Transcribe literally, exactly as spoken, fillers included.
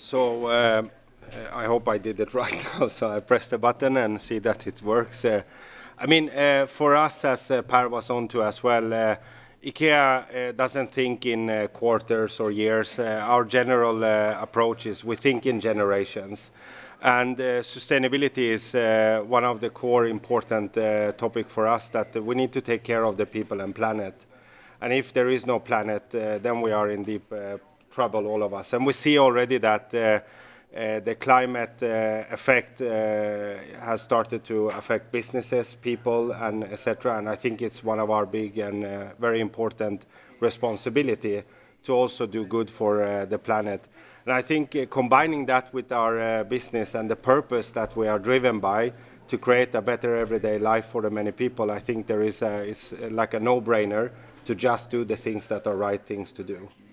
So um, uh, I hope I did it right now. So I press the button and see that it works. Uh, I mean, uh, for us, as uh, Per was on to as well, uh, IKEA uh, doesn't think in uh, quarters or years. Uh, our general uh, approach is we think in generations. And uh, sustainability is uh, one of the core important uh, topic for us, that we need to take care of the people and planet. And if there is no planet, uh, then we are in deep uh, trouble, all of us. And we see already that uh, uh, the climate uh, effect uh, has started to affect businesses, people, and et cetera. And I think it's one of our big and uh, very important responsibility to also do good for uh, the planet. And I think uh, combining that with our uh, business and the purpose that we are driven by to create a better everyday life for the many people, I think there is a, it's like a no-brainer to just do the things that are right things to do.